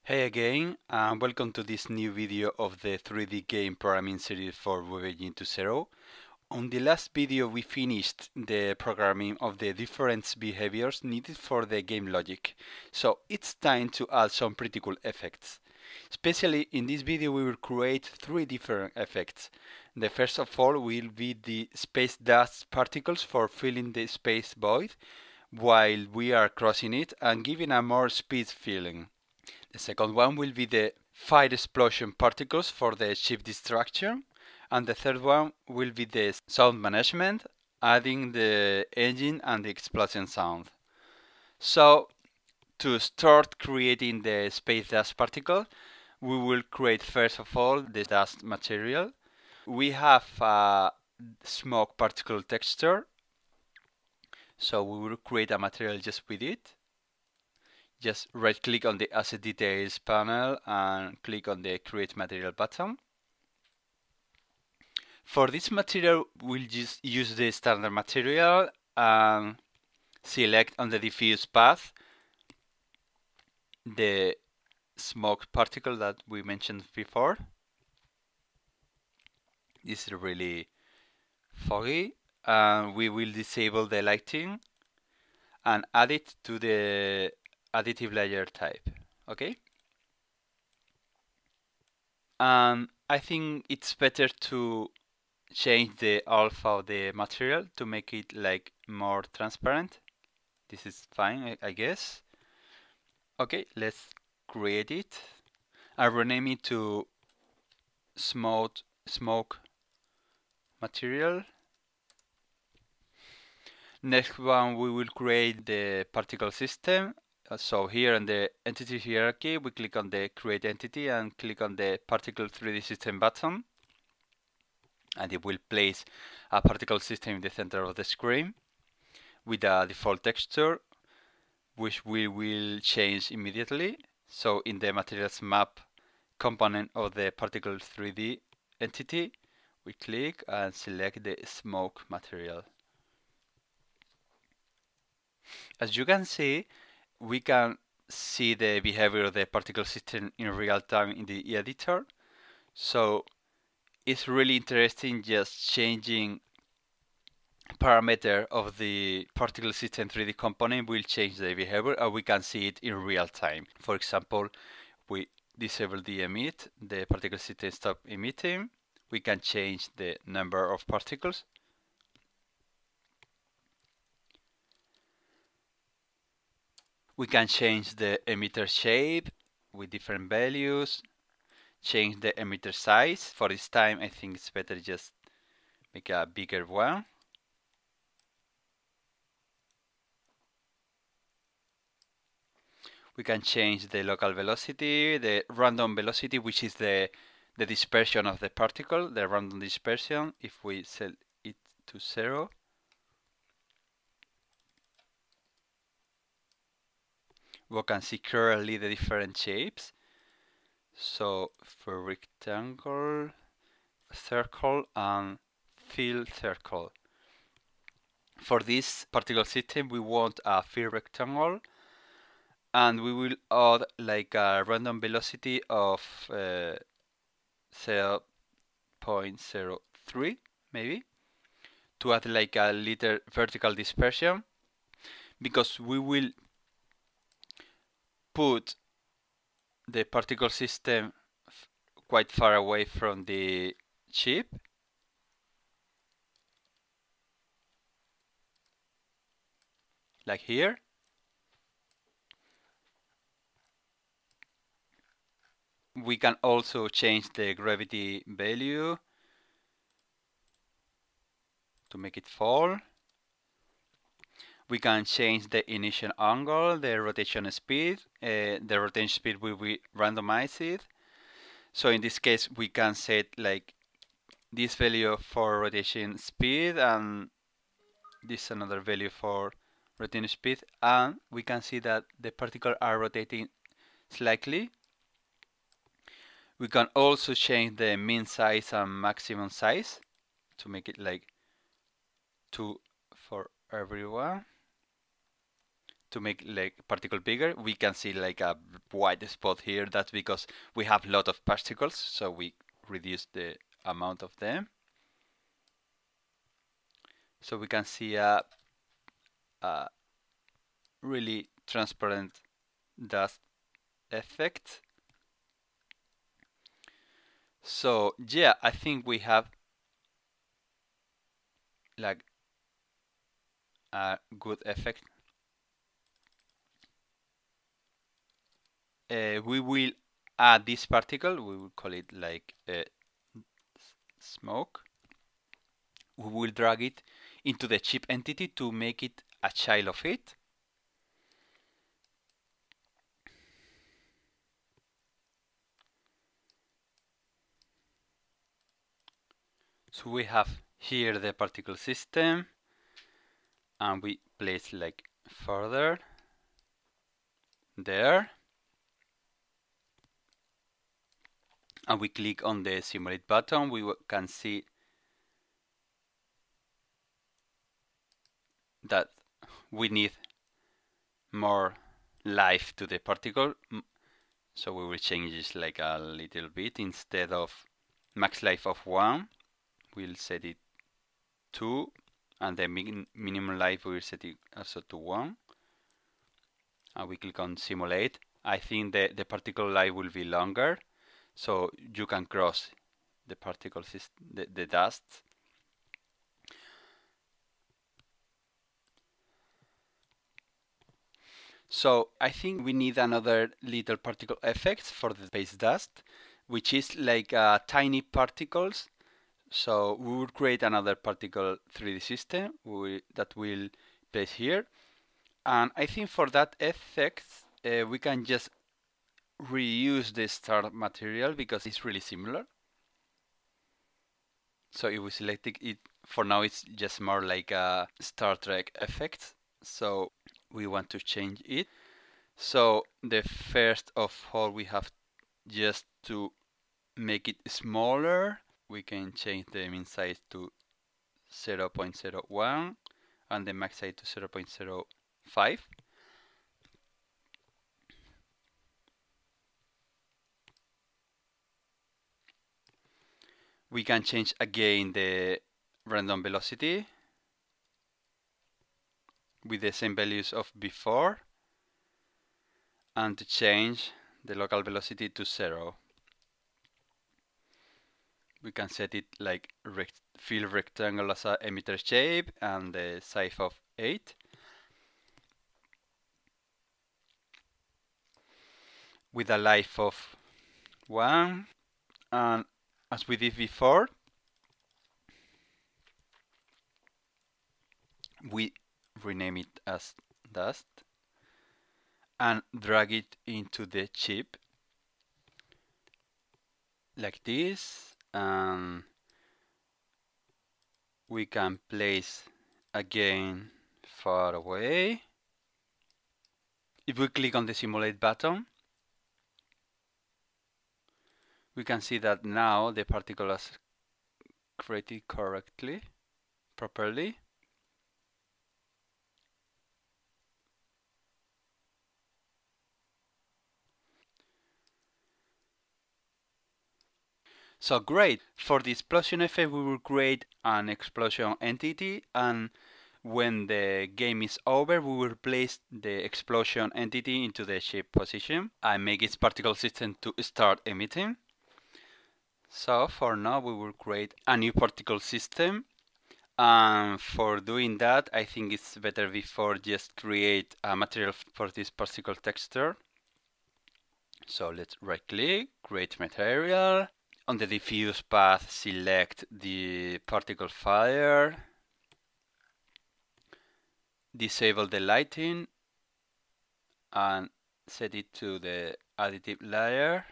Hey again, and welcome to this new video of the 3D game programming series for Web Engine 2.0. On the last video we finished the programming of the different behaviors needed for the game logic, so it's time to add some pretty cool effects. Especially in this video we will create three different effects. The first of all will be the space dust particles for filling the space void while we are crossing it and giving a more speed feeling. The second one will be the fire explosion particles for the ship destruction. And the third one will be the sound management, adding the engine and the explosion sound. So to start creating the space dust particle, we will create first of all the dust material. We have a smoke particle texture, so we will create a material just with it. Just right click on the Asset Details panel and click on the Create Material button. For this material, we'll just use the standard material and select on the diffuse path the smoke particle that we mentioned before. This is really foggy, and we will disable the lighting and add it to the additive layer type. Okay? I think it's better to change the alpha of the material to make it like more transparent. This is fine, I guess. Okay, let's create it. I rename it to smoke material. Next one, we will create the particle system. So here in the entity hierarchy, we click on the create entity and click on the particle 3D system button. And it will place a particle system in the center of the screen with a default texture, which we will change immediately. So in the materials map component of the particle 3D entity, we click and select the smoke material. As you can see, we can see the behavior of the particle system in real time in the editor. So it's really interesting just changing parameter of the particle system 3D component will change the behavior and we can see it in real time. For example, we disable the emit, the particle system stop emitting. We can change the number of particles. We can change the emitter shape with different values, change the emitter size. For this time, I think it's better just make a bigger one. We can change the local velocity, the random velocity, which is the dispersion of the particle, the random dispersion, if we set it to 0. We can see clearly the different shapes. So for rectangle, circle, and fill circle. For this particle system, we want a fill rectangle, and we will add like a random velocity of 0.03 maybe, to add like a little vertical dispersion, because we will put the particle system quite far away from the chip. Like here. We can also change the gravity value to make it fall. We can change the initial angle, the rotation speed. The rotation speed will be randomized. So in this case, we can set like this value for rotation speed and this another value for rotation speed. And we can see that the particles are rotating slightly. We can also change the min size and maximum size to make it like 2 for everyone, to make like particle bigger, we can see like a white spot here. That's because we have a lot of particles, so we reduce the amount of them. So we can see a really transparent dust effect. So yeah, I think we have like a good effect. We will add this particle, we will call it like smoke. We will drag it into the chip entity to make it a child of it. So we have here the particle system, and we place like further there, and we click on the simulate button. We can see that we need more life to the particle, so we will change this like a little bit. Instead of max life of 1, we'll set it 2, and the minimum life we'll set it also to 1, and we click on simulate. I think the particle life will be longer, so you can cross the particles, the dust. So I think we need another little particle effect for the space dust, which is like tiny particles. So we will create another particle 3D system that will place here. And I think for that effect, we can just reuse the star material because it's really similar. So if we select it, for now it's just more like a Star Trek effect. So we want to change it. So the first of all, we have just to make it smaller. We can change the min size to 0.01 and the max size to 0.05. We can change again the random velocity with the same values of before, and to change the local velocity to 0. We can set it like fill rectangle as a emitter shape and the size of 8. With a life of 1, and as we did before, we rename it as dust and drag it into the chip like this, and we can place again far away. If we click on the simulate button, we can see that now the particle is created properly. So great, for the explosion effect we will create an explosion entity, and when the game is over we will place the explosion entity into the shape position and make its particle system to start emitting. So for now we will create a new particle system, and for doing that I think it's better before just create a material for this particle texture. So let's right click, create material. On the diffuse path, select the particle fire, disable the lighting, and set it to the additive layer.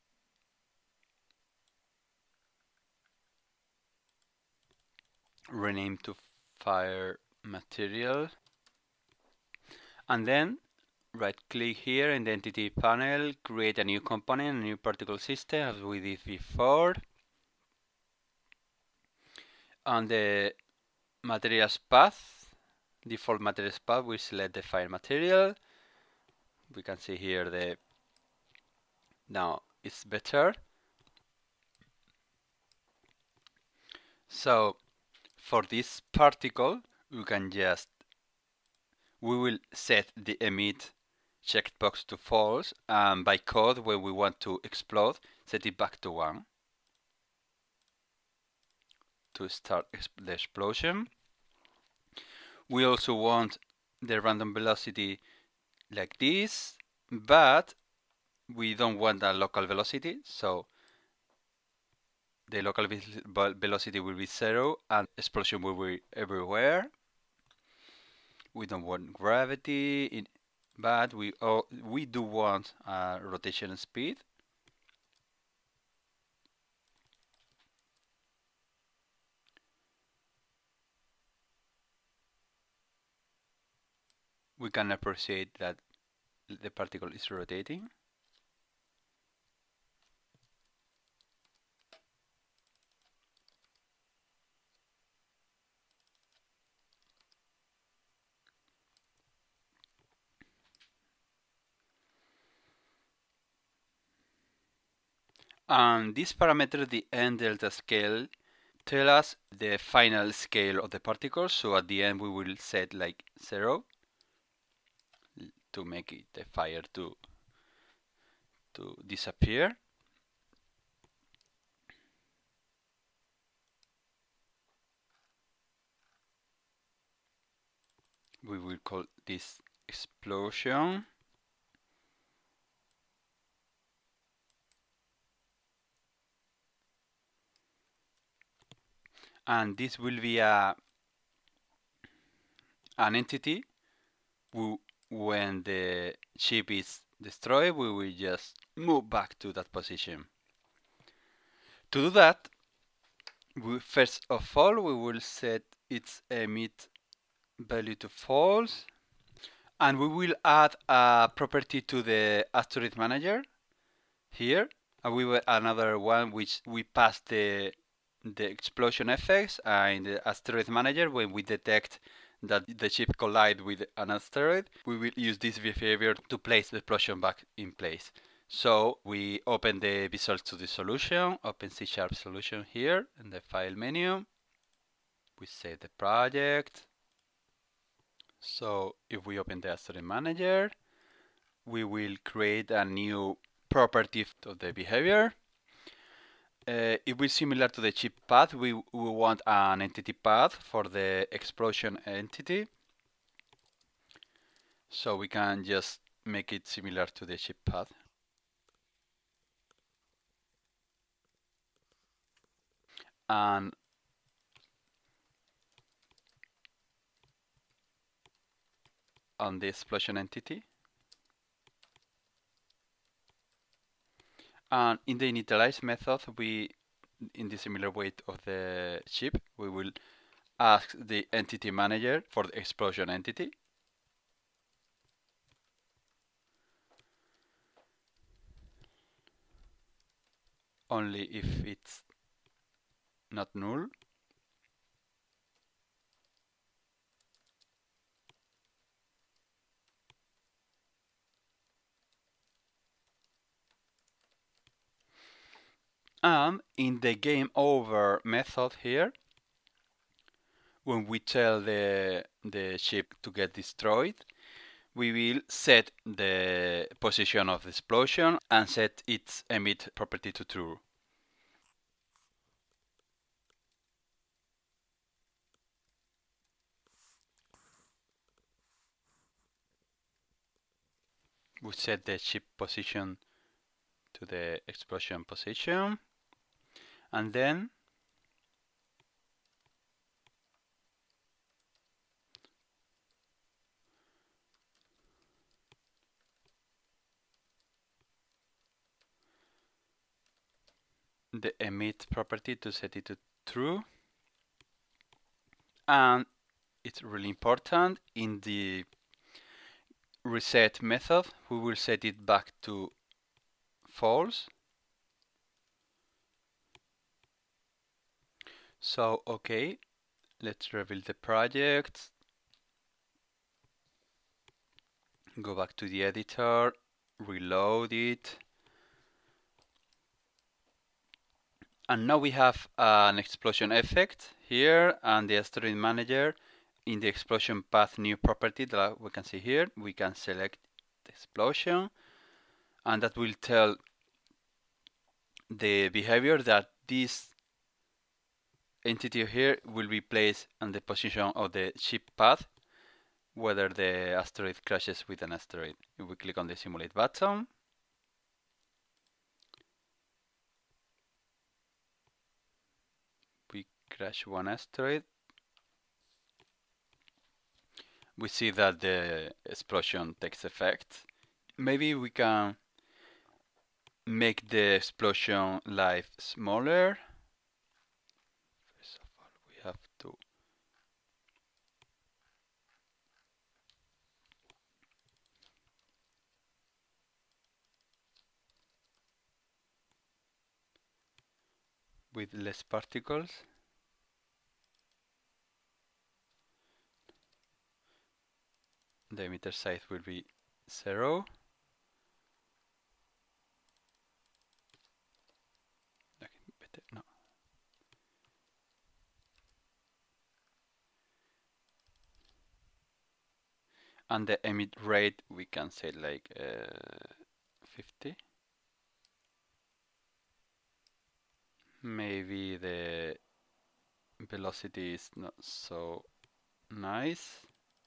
Rename to fire material. And then right click here in the entity panel, create a new component, a new particle system as we did before. On the materials path, default materials path, we select the file material. We can see here now it's better. So for this particle, we will set the emit checkbox to false, and by code, when we want to explode, set it back to 1 to start the explosion. We also want the random velocity like this, but we don't want a local velocity, so the local velocity will be 0 and explosion will be everywhere. We don't want gravity, but we do want rotation speed. We can appreciate that the particle is rotating. And this parameter, the end delta scale, tell us the final scale of the particle. So at the end we will set like 0 to make it the fire to disappear. We will call this explosion. And this will be an entity. When the chip is destroyed, we will just move back to that position. To do that, first of all, we will set its emit value to false, and we will add a property to the asteroid manager here, and we will another one which we pass the explosion effects in the asteroid manager. When we detect that the chip collide with an asteroid, we will use this behavior to place the explosion back in place. So we open the Visual Studio solution, open C# solution here in the file menu. We save the project. So if we open the asteroid manager, we will create a new property of the behavior. It will similar to the chip path. We want an entity path for the explosion entity. So we can just make it similar to the chip path. And on the explosion entity. And in the initialize method, in the similar way of the chip, we will ask the entity manager for the explosion entity. Only if it's not null. And in the game over method here, when we tell the ship to get destroyed, we will set the position of the explosion and set its emit property to true. We set the ship position to the explosion position, and then the emit property to set it to true. And it's really important, in the reset method, we will set it back to false. So, okay, let's rebuild the project. Go back to the editor, reload it. And now we have an explosion effect here, and the asteroid manager in the explosion path new property that we can see here. We can select the explosion, and that will tell the behavior that this entity here will be placed on the position of the ship path, whether the asteroid crashes with an asteroid. If we click on the simulate button, we crash one asteroid, we see that the explosion takes effect. Maybe we can make the explosion life smaller. First of all, we have to with less particles. The emitter size will be 0. Okay, better, no. And the emit rate we can say like 50. Maybe the velocity is not so nice.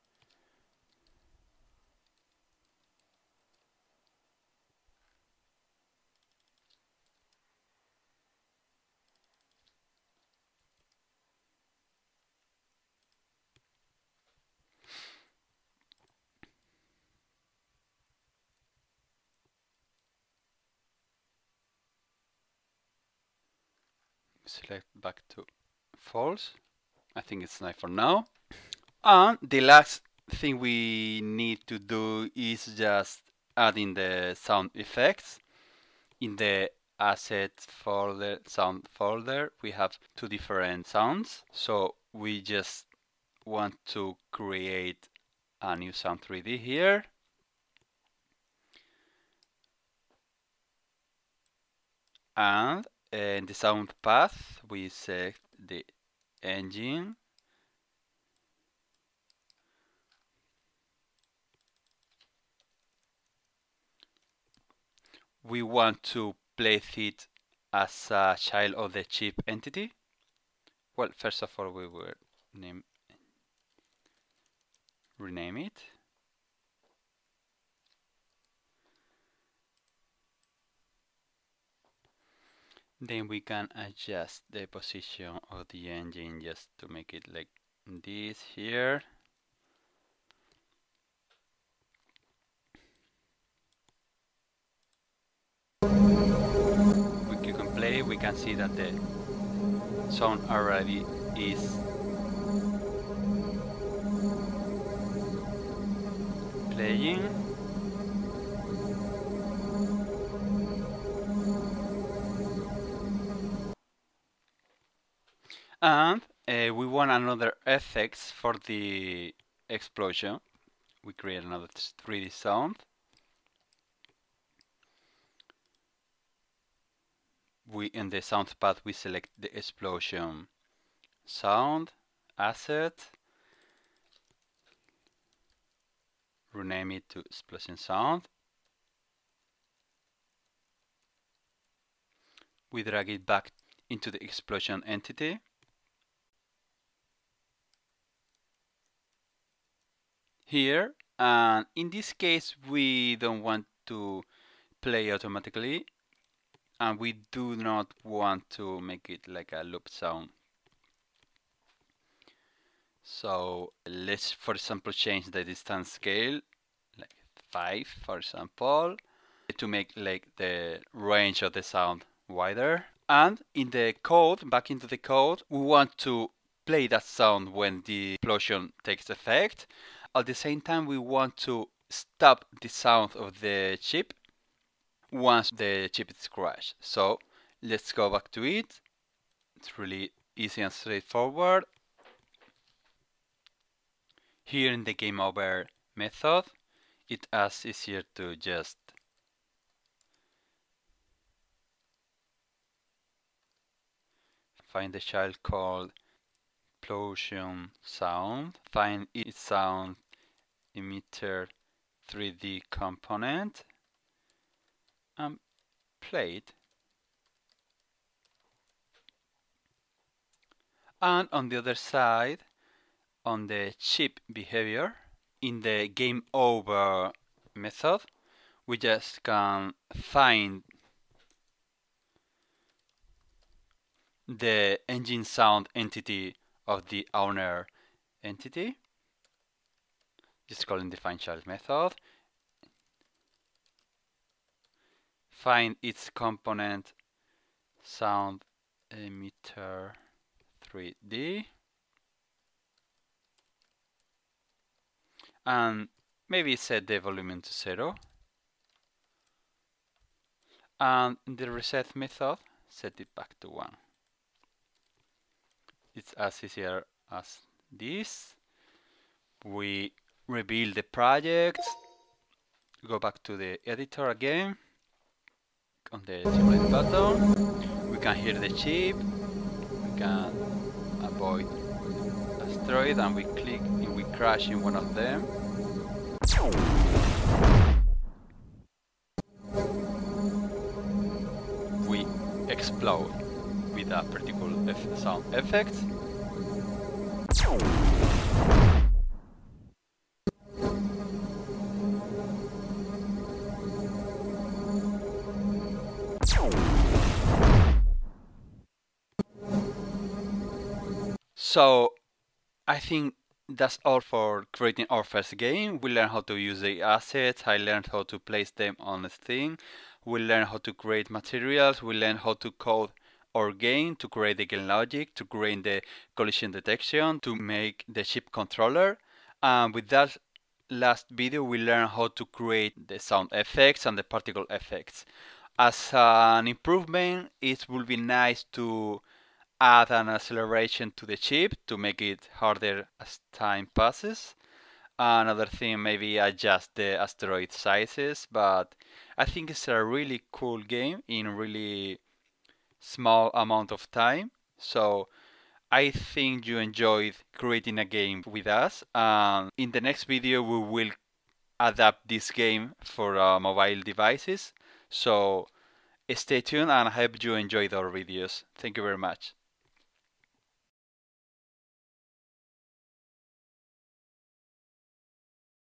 Select back to false. I think it's nice for now. And the last thing we need to do is just adding the sound effects. In the assets folder, sound folder, we have two different sounds. So we just want to create a new sound 3D here. And in the sound path, we select the engine. We want to place it as a child of the chip entity. Well, first of all, we will rename it. Then we can adjust the position of the engine just to make it like this here. We click on play, we can see that the sound already is playing. And we want another effects for the explosion. We create another 3D sound. In the sound path we select the explosion sound asset, rename it to explosion sound. We drag it back into the explosion entity. Here, and in this case we don't want to play automatically, and we do not want to make it like a loop sound. So let's, for example, change the distance scale, like 5, for example, to make like the range of the sound wider. And in the code, back into the code, we want to play that sound when the explosion takes effect. At the same time, we want to stop the sound of the chip once the chip is crashed. So let's go back to it. It's really easy and straightforward. Here in the game over method, it's as easier to just find the child called Explosion Sound, find its sound emitter 3D component, and play it. And on the other side, on the chip behavior, in the game over method, we just can find the engine sound entity of the owner entity, just calling the find child method, find its component sound emitter 3D, and maybe set the volume to 0, and in the reset method set it back to 1. It's as easier as this. We rebuild the project, go back to the editor again, on the simulate button, we can hear the chip, we can avoid asteroid, and we click and we crash in one of them. We explode with a particular sound effect. So I think that's all for creating our first game. We learned how to use the assets. I learned how to place them on the thing. We learned how to create materials. We learned how to code our game, to create the game logic, to create the collision detection, to make the chip controller. And with that last video, we learned how to create the sound effects and the particle effects. As an improvement, it would be nice to add an acceleration to the chip to make it harder as time passes. Another thing, maybe adjust the asteroid sizes, but I think it's a really cool game in really small amount of time. So I think you enjoyed creating a game with us. In the next video, we will adapt this game for mobile devices. So stay tuned and I hope you enjoyed our videos. Thank you very much.